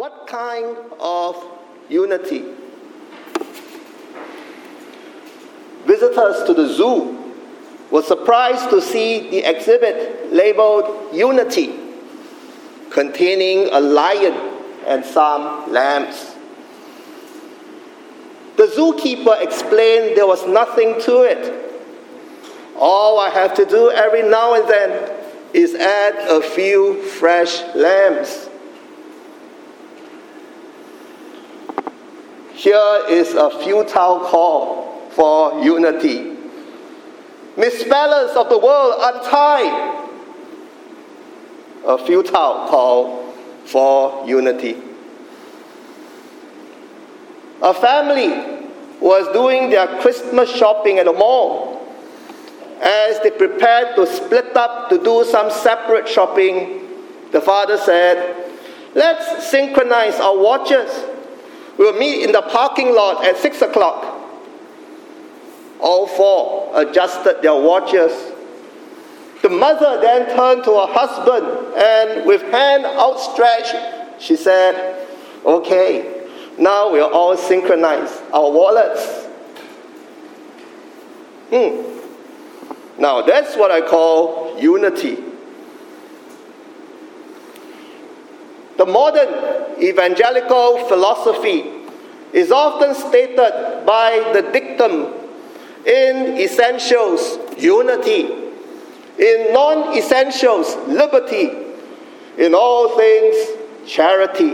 What kind of unity? Visitors to the zoo were surprised to see the exhibit labeled Unity, containing a lion and some lambs. The zookeeper explained there was nothing to it. All I have to do every now and then is add a few fresh lambs. Here is a futile call for unity. Misspellers of the world, untie! A futile call for unity. A family was doing their Christmas shopping at the mall. As they prepared to split up to do some separate shopping, the father said, "Let's synchronize our watches. We'll meet in the parking lot at 6 o'clock. All four adjusted their watches. The mother then turned to her husband and with hand outstretched, she said, "Okay, now we'll all synchronize our wallets." Now that's what I call unity. The modern evangelical philosophy is often stated by the dictum, in essentials, unity; in non-essentials, liberty; in all things, charity.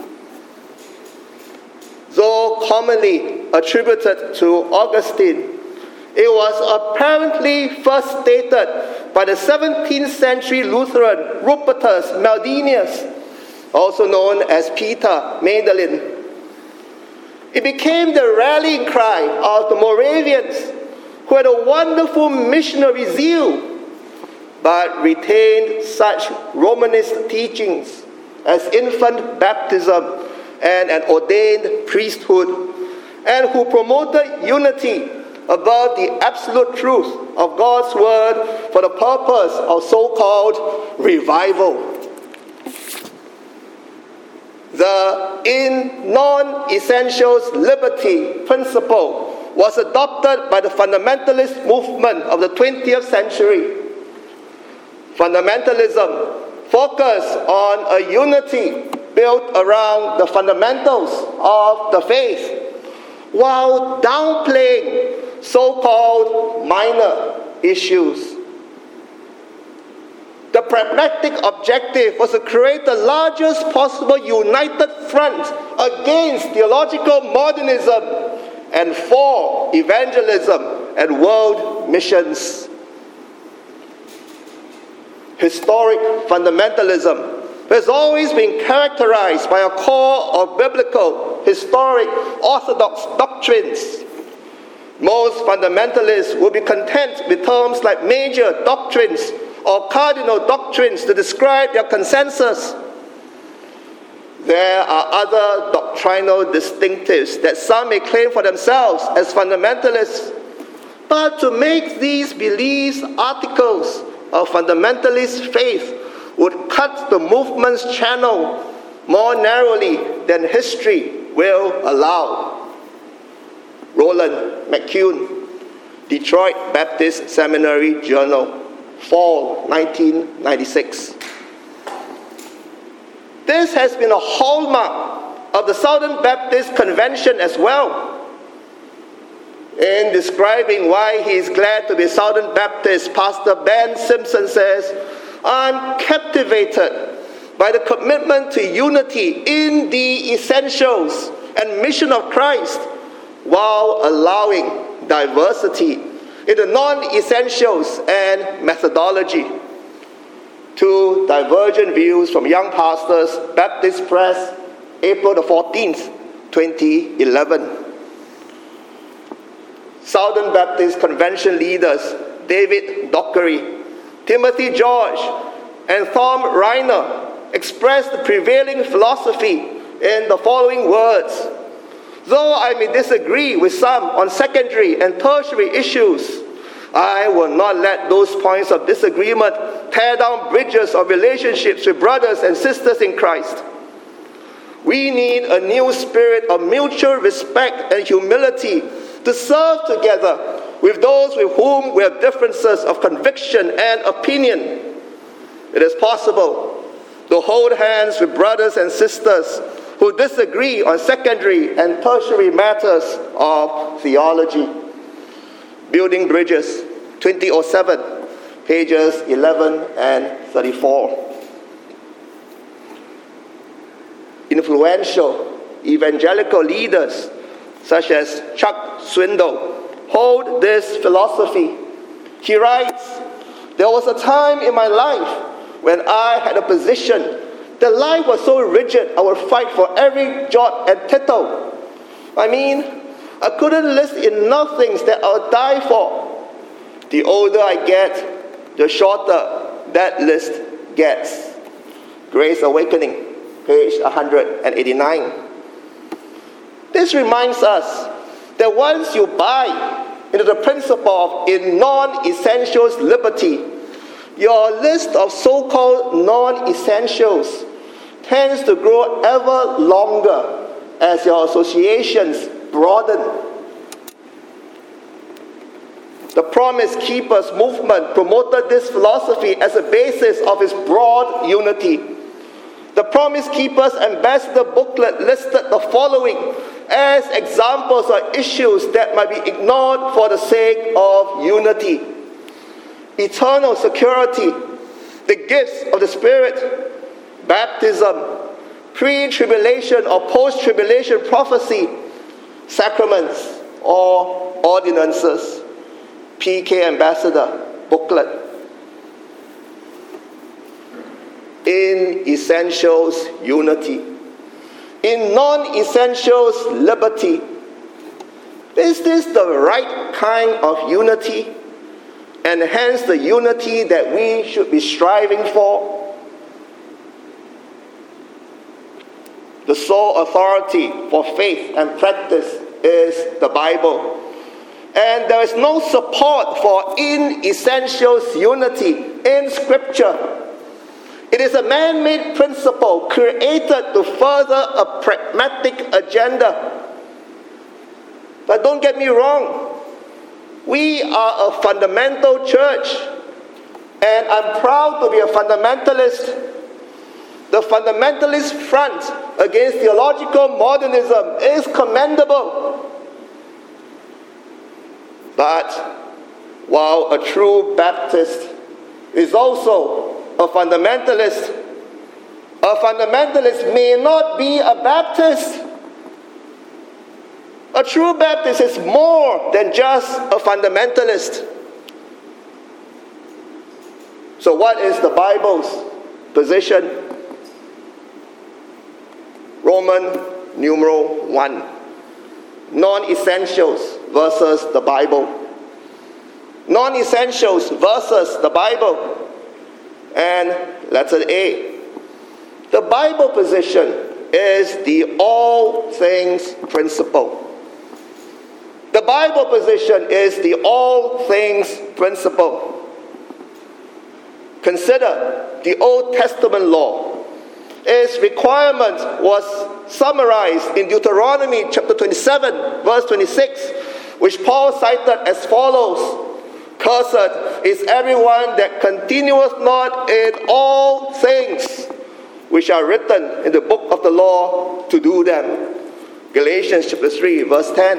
Though commonly attributed to Augustine, it was apparently first stated by the 17th century Lutheran Rupertus Maldinius, also known as Peter Magdalene. It became the rallying cry of the Moravians, who had a wonderful missionary zeal, but retained such Romanist teachings as infant baptism and an ordained priesthood, and who promoted unity above the absolute truth of God's word for the purpose of so-called revival. The in non-essentials liberty principle was adopted by the fundamentalist movement of the 20th century. Fundamentalism focused on a unity built around the fundamentals of the faith, while downplaying so-called minor issues. The pragmatic objective was to create the largest possible united front against theological modernism and for evangelism and world missions. Historic fundamentalism has always been characterized by a core of biblical, historic, orthodox doctrines. Most fundamentalists will be content with terms like major doctrines or cardinal doctrines to describe their consensus. There are other doctrinal distinctives that some may claim for themselves as fundamentalists, but to make these beliefs articles of fundamentalist faith would cut the movement's channel more narrowly than history will allow. Roland McCune, Detroit Baptist Seminary Journal, Fall 1996. This has been a hallmark of the Southern Baptist Convention as well. In describing why he is glad to be Southern Baptist, Pastor Ben Simpson says, "I'm captivated by the commitment to unity in the essentials and mission of Christ, while allowing diversity in the non-essentials and methodology." Two divergent views from Young Pastors, Baptist Press, April the 14th, 2011. Southern Baptist Convention leaders David Dockery, Timothy George, and Tom Reiner expressed the prevailing philosophy in the following words: "Though I may disagree with some on secondary and tertiary issues, I will not let those points of disagreement tear down bridges of relationships with brothers and sisters in Christ. We need a new spirit of mutual respect and humility to serve together with those with whom we have differences of conviction and opinion. It is possible to hold hands with brothers and sisters who disagree on secondary and tertiary matters of theology. Building Bridges, 2007, pages 11 and 34. Influential evangelical leaders such as Chuck Swindoll hold this philosophy. He writes, "There was a time in my life when I had a position that life was so rigid I would fight for every jot and tittle. I couldn't list enough things that I would die for. The older I get, the shorter that list gets." Grace Awakening, page 189. This reminds us that once you buy into the principle of in non-essentials liberty, your list of so-called non-essentials tends to grow ever longer as your associations broaden. The Promise Keepers movement promoted this philosophy as a basis of its broad unity. The Promise Keepers Ambassador booklet listed the following as examples of issues that might be ignored for the sake of unity: eternal security, the gifts of the Spirit, baptism, pre-tribulation or post-tribulation prophecy, sacraments or ordinances. PK Ambassador booklet. In essentials, unity. In non-essentials, liberty. Is this the right kind of unity? And hence the unity that we should be striving for? The sole authority for faith and practice is the Bible. And there is no support for in-essentials unity in Scripture. It is a man-made principle created to further a pragmatic agenda. But don't get me wrong, we are a fundamental church, and I'm proud to be a fundamentalist. The fundamentalist front against theological modernism is commendable. But while a true Baptist is also a fundamentalist may not be a Baptist. A true Baptist is more than just a fundamentalist. So what is the Bible's position? Roman numeral 1. Non-essentials versus the Bible. Non-essentials versus the Bible. And letter A. The Bible position is the all things principle. The Bible position is the all things principle. Consider the Old Testament law. Its requirement was summarized in Deuteronomy chapter 27, verse 26, which Paul cited as follows: "Cursed is everyone that continueth not in all things which are written in the book of the law to do them." Galatians chapter 3, verse 10.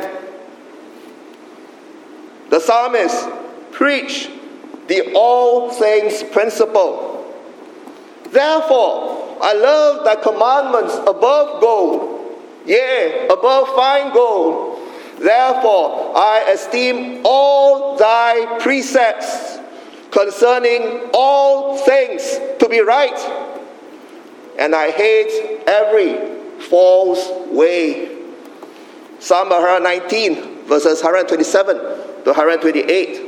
The psalmist preached the all things principle. "Therefore, I love thy commandments above gold, yea, above fine gold. Therefore, I esteem all thy precepts concerning all things to be right, and I hate every false way." Psalm 119, verses 127 to 128.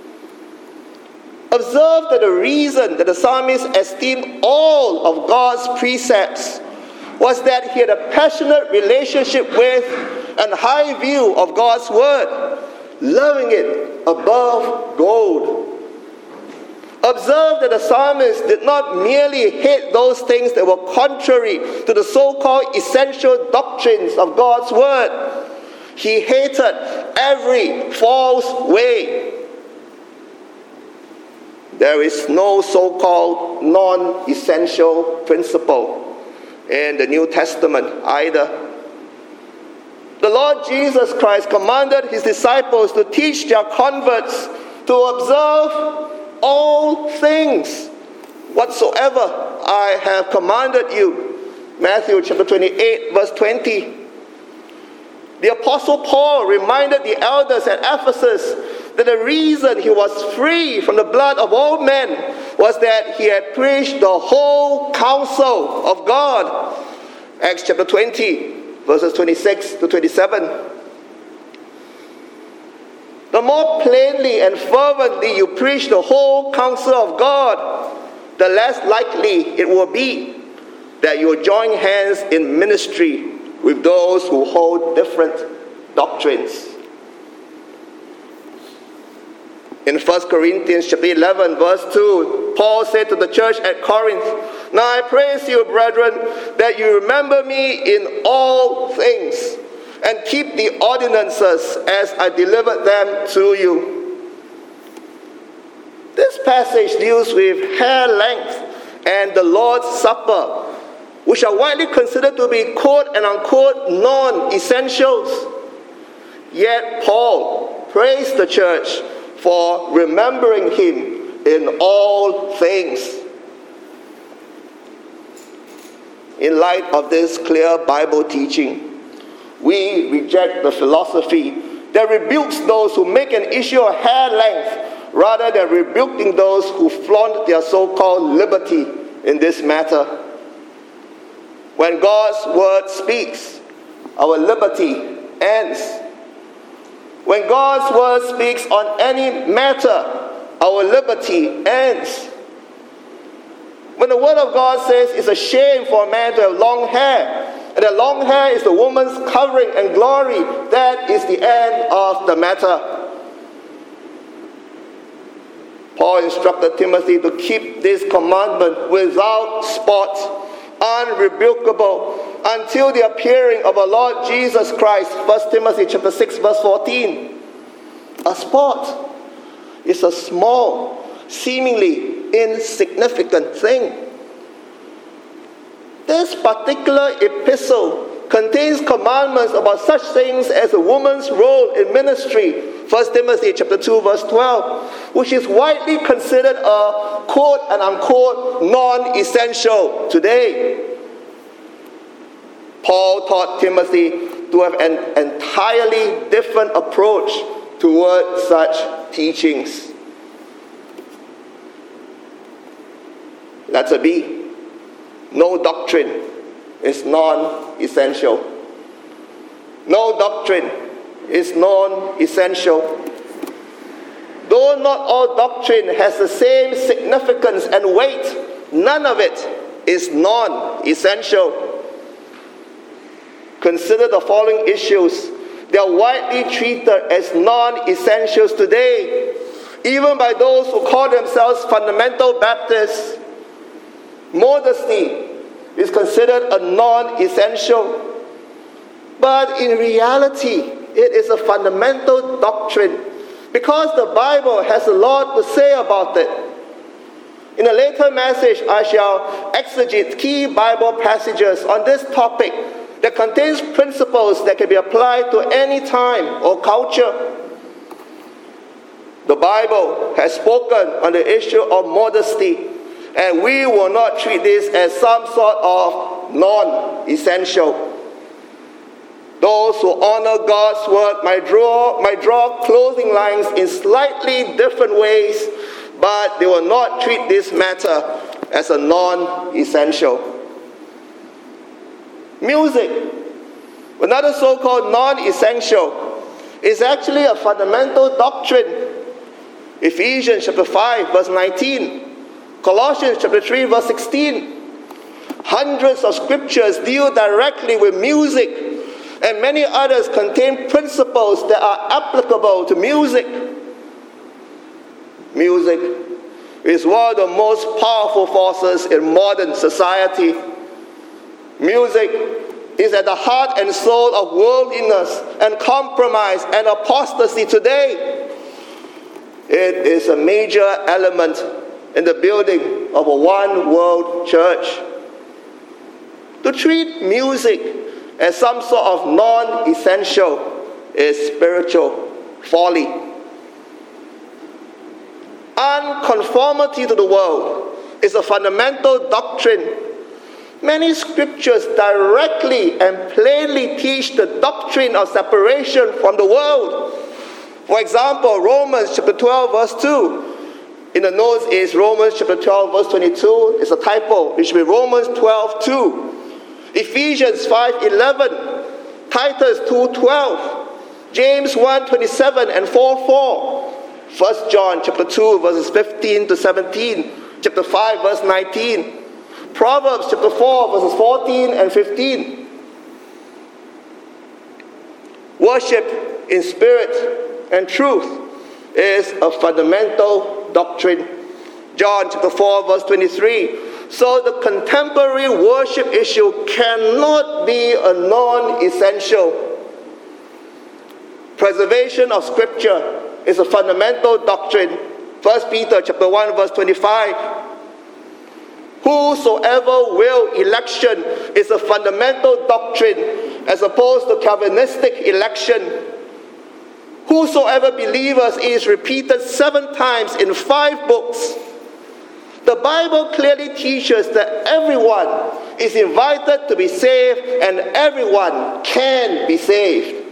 Observe that the reason that the psalmist esteemed all of God's precepts was that he had a passionate relationship with and high view of God's word, loving it above gold. A Observe that the psalmist did not merely hate those things that were contrary to the so-called essential doctrines of God's word. He hated every false way. There is no so-called non-essential principle in the New Testament either. The Lord Jesus Christ commanded his disciples to teach their converts to observe all things whatsoever I have commanded you. Matthew chapter 28, verse 20. The Apostle Paul reminded the elders at Ephesus that the reason he was free from the blood of all men was that he had preached the whole counsel of God. Acts chapter 20, verses 26 to 27. The more plainly and fervently you preach the whole counsel of God, the less likely it will be that you will join hands in ministry with those who hold different doctrines. In 1 Corinthians chapter 11, verse 2, Paul said to the church at Corinth, "Now I praise you, brethren, that you remember me in all things, and keep the ordinances as I delivered them to you." This passage deals with hair length and the Lord's Supper, which are widely considered to be quote and unquote non-essentials. Yet Paul praised the church for remembering him in all things. In light of this clear Bible teaching, we reject the philosophy that rebukes those who make an issue of hair length rather than rebuking those who flaunt their so-called liberty in this matter. When God's word speaks, our liberty ends. When God's word speaks on any matter, our liberty ends. When the word of God says it's a shame for a man to have long hair, and that long hair is the woman's covering and glory, that is the end of the matter. Paul instructed Timothy to keep this commandment without spot, unrebukable, until the appearing of our Lord Jesus Christ. 1 Timothy chapter 6, verse 14. A spot is a small, seemingly insignificant thing. This particular epistle contains commandments about such things as a woman's role in ministry, 1 Timothy chapter 2, verse 12, which is widely considered a quote and unquote non-essential today. Paul taught Timothy to have an entirely different approach toward such teachings. Letter B. No doctrine is non-essential. No doctrine is non-essential. Though not all doctrine has the same significance and weight, none of it is non-essential. Consider the following issues. They are widely treated as non-essentials today, even by those who call themselves fundamental Baptists. Modesty is considered a non-essential, but in reality, it is a fundamental doctrine because the Bible has a lot to say about it. In a later message, I shall exegete key Bible passages on this topic that contains principles that can be applied to any time or culture. The Bible has spoken on the issue of modesty, and we will not treat this as some sort of non-essential. Those who honor God's word might draw clothing lines in slightly different ways, but they will not treat this matter as a non-essential. Music, another so-called non-essential, is actually a fundamental doctrine. Ephesians chapter 5, verse 19. Colossians chapter 3, verse 16. Hundreds of scriptures deal directly with music, and many others contain principles that are applicable to music. Music is one of the most powerful forces in modern society. Music is at the heart and soul of worldliness and compromise and apostasy today. It is a major element in the building of a one-world church. To treat music as some sort of non-essential is spiritual folly. Unconformity to the world is a fundamental doctrine. Many scriptures directly and plainly teach the doctrine of separation from the world. For example, Romans chapter 12, verse 2. In the notes is Romans chapter 12, verse 22. It's a typo. It should be Romans 12, 2. Ephesians 5:11. Titus 2:12. James 1:27 and 4:4. 1 John chapter 2, verses 15 to 17. Chapter 5, verse 19. Proverbs chapter 4, verses 14 and 15. Worship in spirit and truth is a fundamental doctrine. John chapter 4, verse 23. So the contemporary worship issue cannot be a non-essential. Preservation of scripture is a fundamental doctrine. 1 Peter chapter 1, verse 25. Whosoever will election is a fundamental doctrine as opposed to Calvinistic election. Whosoever believers is repeated 7 times in 5 books. The Bible clearly teaches that everyone is invited to be saved and everyone can be saved.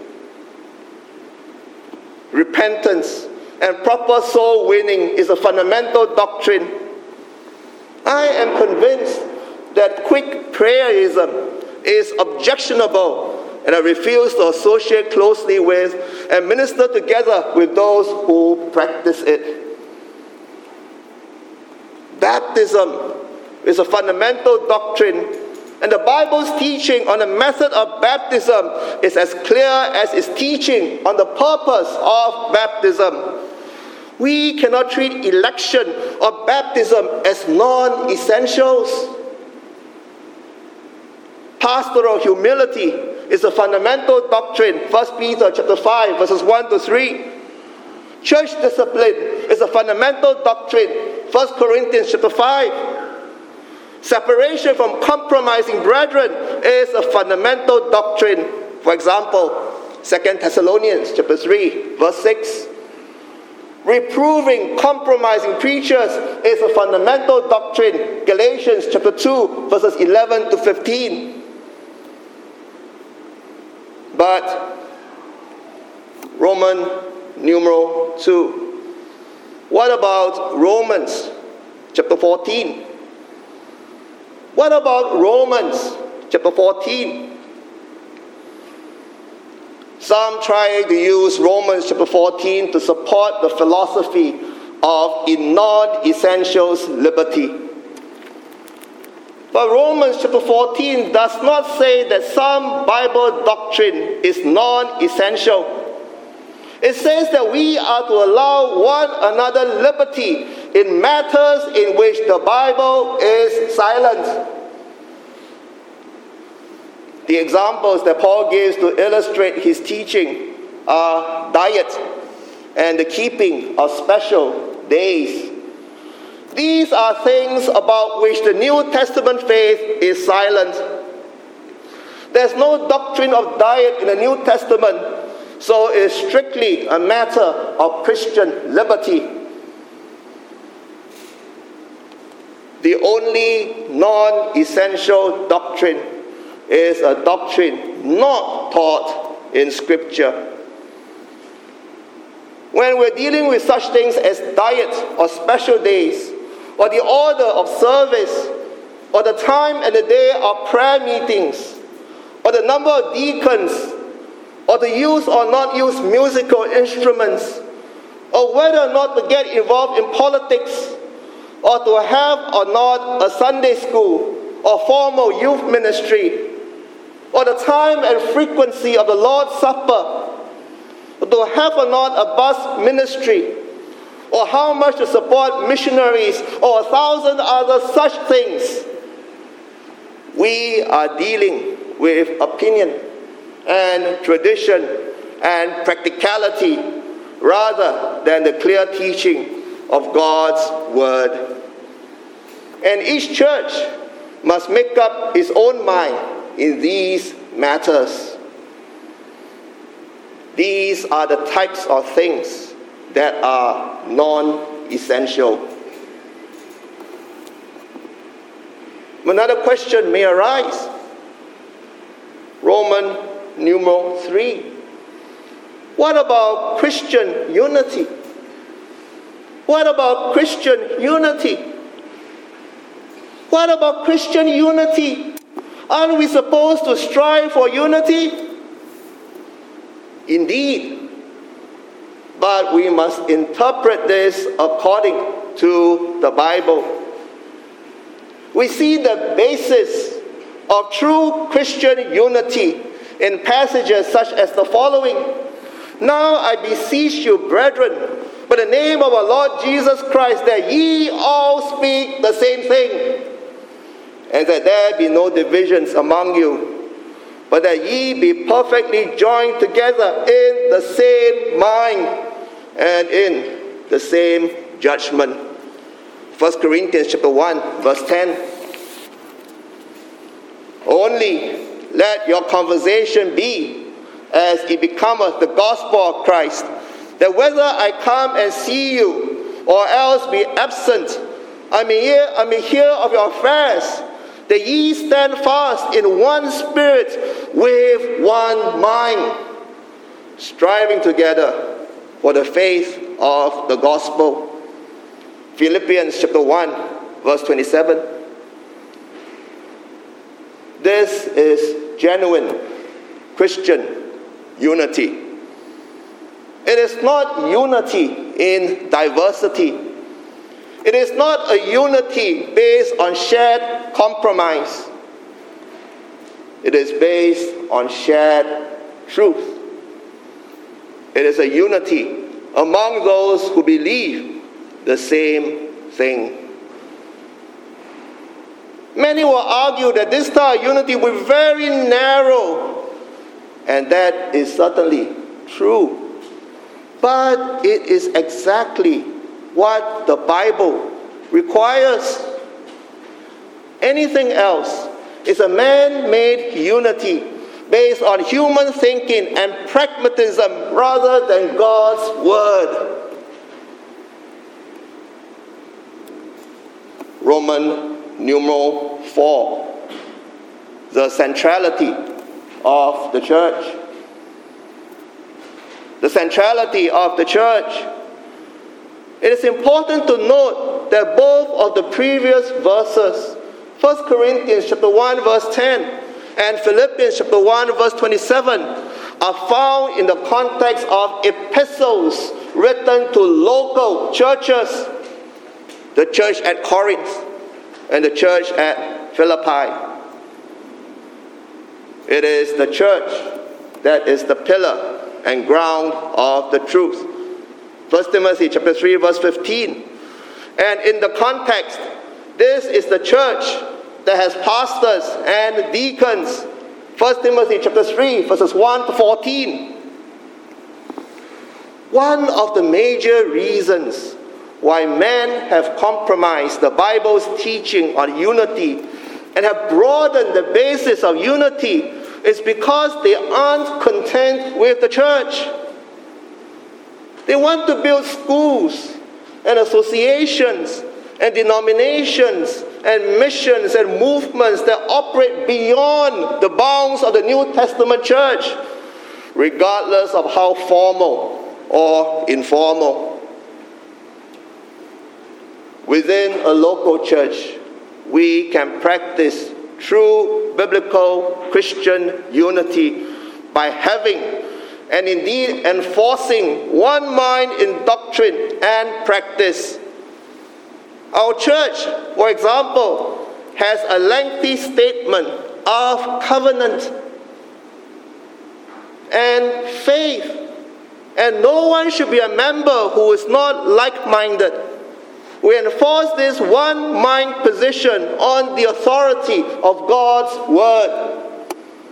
Repentance and proper soul winning is a fundamental doctrine. I am convinced that quick prayerism is objectionable, and I refuse to associate closely with and minister together with those who practice it. Baptism is a fundamental doctrine, and the Bible's teaching on the method of baptism is as clear as its teaching on the purpose of baptism. We cannot treat election or baptism as non-essentials. Pastoral humility is a fundamental doctrine. 1 Peter chapter 5, verses 1 to 3. Church discipline is a fundamental doctrine. 1 Corinthians chapter 5. Separation from compromising brethren is a fundamental doctrine. For example, 2 Thessalonians chapter 3, verse 6. Reproving compromising preachers is a fundamental doctrine. Galatians chapter 2, verses 11 to 15. But Roman numeral 2. What about Romans chapter 14? What about Romans chapter 14? Some try to use Romans chapter 14 to support the philosophy of in non-essentials liberty. But Romans chapter 14 does not say that some Bible doctrine is non-essential. It says that we are to allow one another liberty in matters in which the Bible is silent. The examples that Paul gives to illustrate his teaching are diet and the keeping of special days. These are things about which the New Testament faith is silent. There's no doctrine of diet in the New Testament, so it's strictly a matter of Christian liberty. The only non-essential doctrine is a doctrine not taught in Scripture. When we're dealing with such things as diet or special days, or the order of service, or the time and the day of prayer meetings, or the number of deacons, or the use or not use musical instruments, or whether or not to get involved in politics, or to have or not a Sunday school or formal youth ministry, or the time and frequency of the Lord's Supper, or to have or not a bus ministry, or or how much to support missionaries, or 1,000 other such things. We are dealing with opinion and tradition and practicality rather than the clear teaching of God's Word. And each church must make up its own mind in these matters. These are the types of things that are non-essential. Another question may arise. Roman numeral 3. What about Christian unity? What about Christian unity? What about Christian unity? Aren't we supposed to strive for unity? Indeed. But we must interpret this according to the Bible. We see the basis of true Christian unity in passages such as the following. Now I beseech you, brethren, by the name of our Lord Jesus Christ, that ye all speak the same thing, and that there be no divisions among you, but that ye be perfectly joined together in the same mind and in the same judgment. 1 Corinthians chapter 1, verse 10. Only let your conversation be as it becometh the gospel of Christ, that whether I come and see you or else be absent, I may hear of your affairs, that ye stand fast in one spirit with one mind, striving together for the faith of the gospel. Philippians chapter 1, verse 27. This is genuine Christian unity. It is not unity in diversity. It is not a unity based on shared compromise. It is based on shared truth. It is a unity among those who believe the same thing. Many will argue that this style of unity was very narrow, and that is certainly true. But it is exactly what the Bible requires. Anything else is a man-made unity based on human thinking and pragmatism rather than God's Word. Roman numeral 4, the centrality of the church. The centrality of the church. It is important to note that both of the previous verses, 1 Corinthians chapter 1 verse 10 and Philippians chapter 1 verse 27, are found in the context of epistles written to local churches, the church at Corinth and the church at Philippi. It is the church that is the pillar and ground of the truth. 1 Timothy chapter 3 verse 15. And in the context, this is the church that has pastors and deacons. 1 Timothy chapter 3 verses 1 to 14. One of the major reasons why men have compromised the Bible's teaching on unity and have broadened the basis of unity is because they aren't content with the church. They want to build schools and associations and denominations and missions and movements that operate beyond the bounds of the New Testament church, regardless of how formal or informal. Within a local church, we can practice true biblical Christian unity by having and indeed enforcing one mind in doctrine and practice. Our church, for example, has a lengthy statement of covenant and faith and no one should be a member who is not like-minded. We enforce this one-mind position on the authority of God's Word.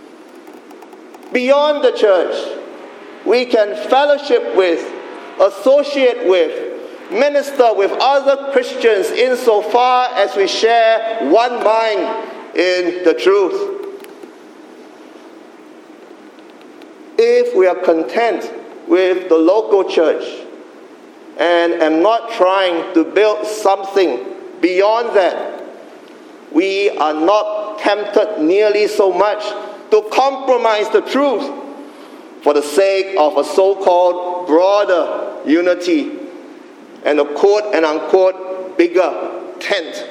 Beyond the church, we can fellowship with, associate with, minister with other Christians insofar as we share one mind in the truth. If we are content with the local church and am not trying to build something beyond that, we are not tempted nearly so much to compromise the truth for the sake of a so-called broader unity and a quote and unquote bigger tent.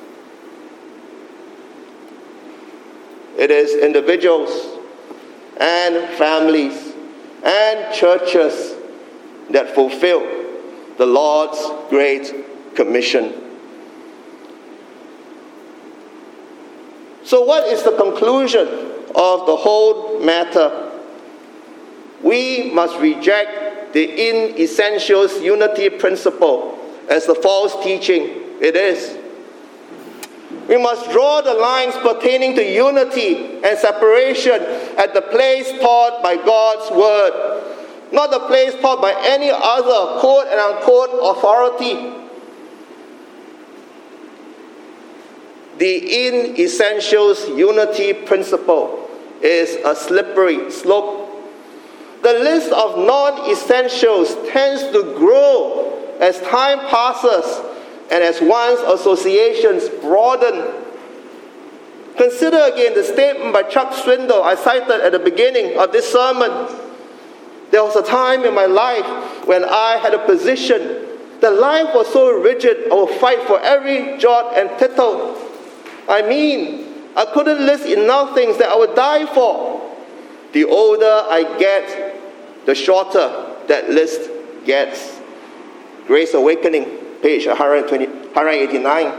It is individuals and families and churches that fulfill the Lord's Great Commission. So what is the conclusion of the whole matter? We must reject the in essentials unity principle as the false teaching it is. We must draw the lines pertaining to unity and separation at the place taught by God's Word, not the place taught by any other quote and unquote authority. The in essentials unity principle is a slippery slope. The list of non-essentials tends to grow as time passes and as one's associations broaden. Consider again the statement by Chuck Swindoll I cited at the beginning of this sermon. There was a time in my life when I had a position. The life was so rigid, I would fight for every jot and tittle. I couldn't list enough things that I would die for. The older I get, the shorter that list gets. Grace Awakening, page 189.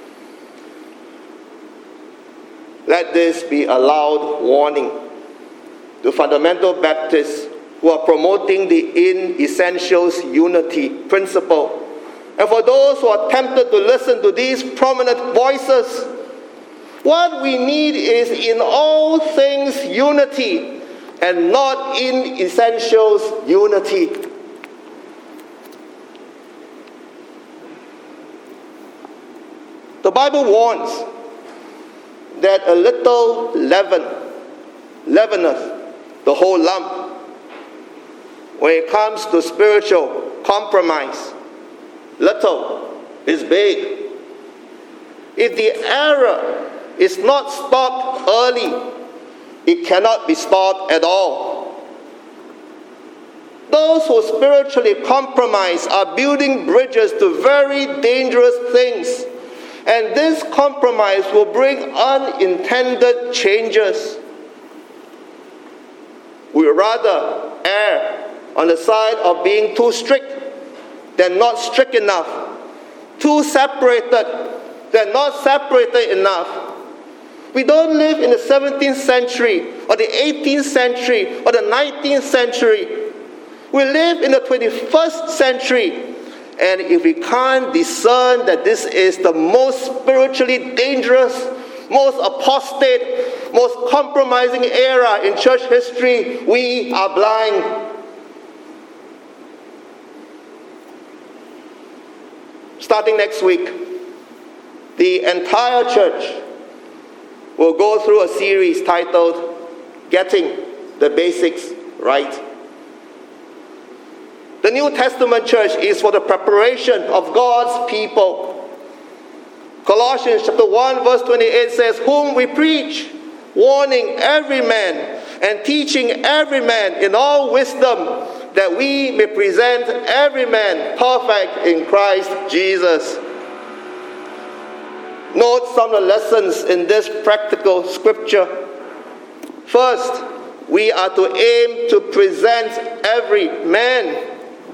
Let this be a loud warning to fundamental Baptists who are promoting the in essentials unity principle. And for those who are tempted to listen to these prominent voices, what we need is in all things unity and not in essentials unity. The Bible warns that a little leaven leaveneth the whole lump. When it comes to spiritual compromise, little is big. If the error is not stopped early, it cannot be stopped at all. Those who spiritually compromise are building bridges to very dangerous things, and this compromise will bring unintended changes. We would rather err on the side of being too strict than not strict enough, too separated than not separated enough. We don't live in the 17th century or the 18th century or the 19th century. We live in the 21st century. And if we can't discern that this is the most spiritually dangerous, most apostate, most compromising era in church history, we are blind. Starting next week, the entire church will go through a series titled Getting the Basics Right. The New Testament church is for the preparation of God's people. Colossians chapter 1 verse 28 says, whom we preach, warning every man and teaching every man in all wisdom, that we may present every man perfect in Christ Jesus. Note some of the lessons in this practical scripture. First, we are to aim to present every man.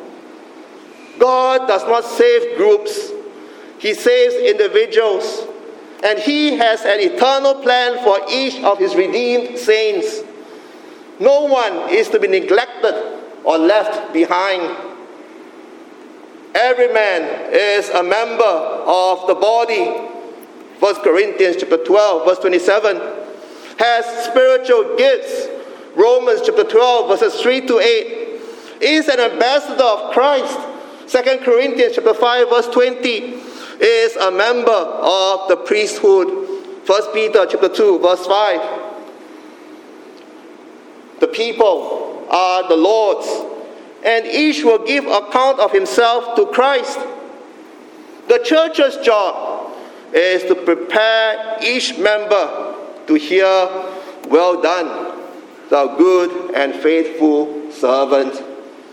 God does not save groups. He saves individuals. And He has an eternal plan for each of His redeemed saints. No one is to be neglected or left behind. Every man is a member of the body. 1 Corinthians chapter 12, verse 27, has spiritual gifts. Romans chapter 12, verses 3 to 8, is an ambassador of Christ. 2 Corinthians chapter 5, verse 20, is a member of the priesthood. 1 Peter chapter 2, verse 5. The people are the Lord's, and each will give account of himself to Christ. The church's job is to prepare each member to hear, "Well done, thou good and faithful servant."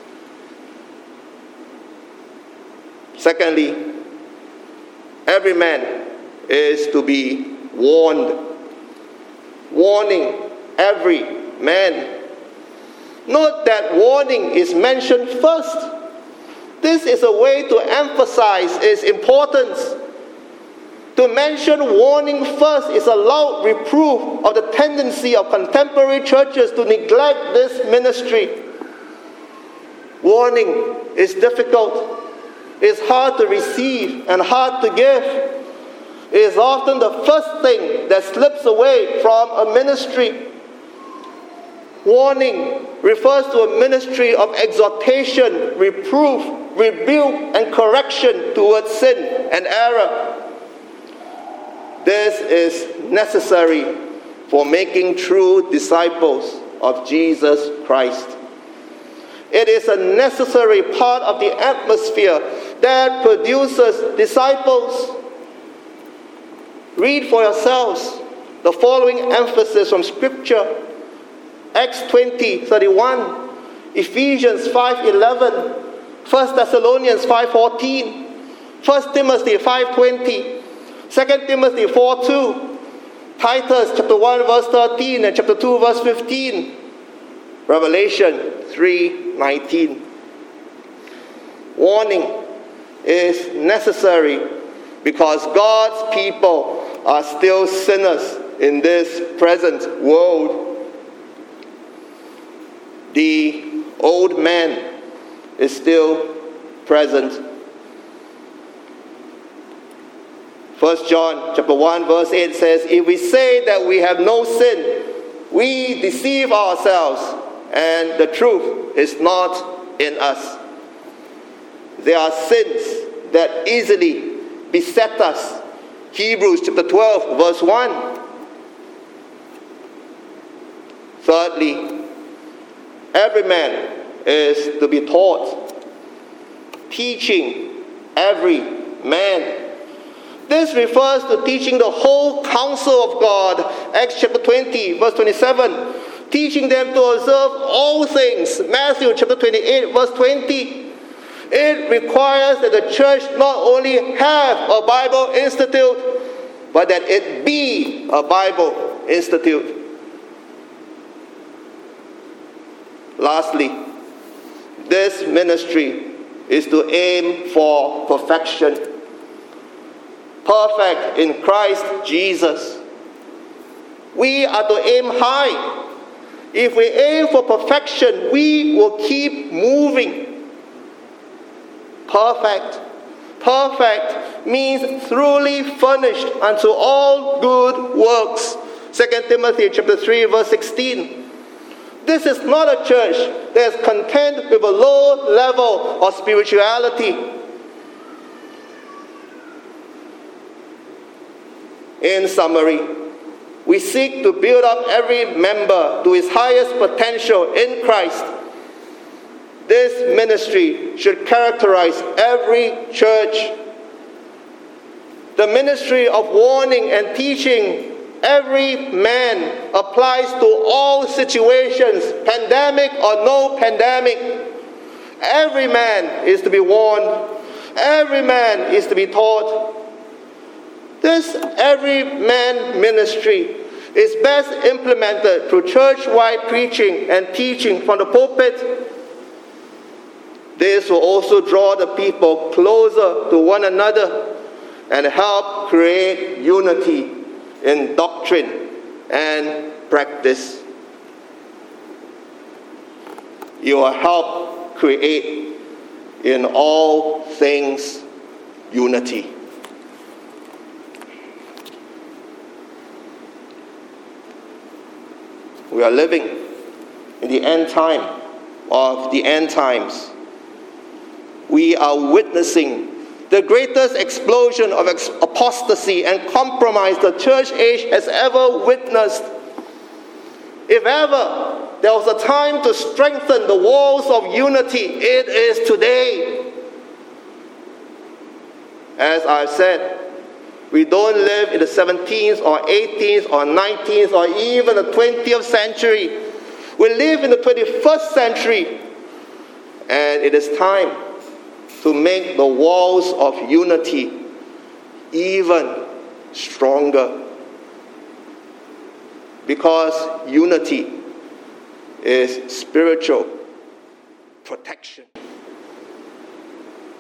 Secondly, every man is to be warned. Warning every man. Note that warning is mentioned first. This is a way to emphasize its importance. To mention warning first is a loud reproof of the tendency of contemporary churches to neglect this ministry. Warning is difficult. It's hard to receive and hard to give. It is often the first thing that slips away from a ministry. Warning refers to a ministry of exhortation, reproof, rebuke, and correction towards sin and error. This is necessary for making true disciples of Jesus Christ. It is a necessary part of the atmosphere that produces disciples. Read for yourselves the following emphasis from Scripture. Acts 20:31, Ephesians 5:11, 1 Thessalonians 5:14, 1 Timothy 5:20, 2 Timothy 4:2, Titus chapter 1 verse 13 and chapter 2 verse 15, Revelation 3:19. Warning is necessary because God's people are still sinners in this present world. The old man is still present. 1 John chapter 1 verse 8 says, "If we say that we have no sin, we deceive ourselves, and the truth is not in us." There are sins that easily beset us. Hebrews chapter 12 verse 1. Thirdly, every man is to be taught. Teaching every man. This refers to teaching the whole counsel of God. Acts chapter 20, verse 27. Teaching them to observe all things. Matthew chapter 28, verse 20. It requires that the church not only have a Bible institute, but that it be a Bible institute. Lastly, this ministry is to aim for perfection. Perfect in Christ Jesus. We are to aim high. If we aim for perfection, we will keep moving. Perfect. Perfect means thoroughly furnished unto all good works. 2 Timothy chapter 3 verse 16. This is not a church that is content with a low level of spirituality. In summary, we seek to build up every member to his highest potential in Christ. This ministry should characterize every church. The ministry of warning and teaching every man applies to all situations, pandemic or no pandemic. Every man is to be warned. Every man is to be taught. This every man ministry is best implemented through church-wide preaching and teaching from the pulpit. This will also draw the people closer to one another and help create unity in doctrine and practice. you will help create in all things unity. We are living in the end time of the end times. We are witnessing the greatest explosion of apostasy and compromise the church age has ever witnessed. If ever there was a time to strengthen the walls of unity, it is today. As I've said, we don't live in the 17th or 18th or 19th or even the 20th century. We live in the 21st century. And it is time to make the walls of unity even stronger. Because unity is spiritual protection.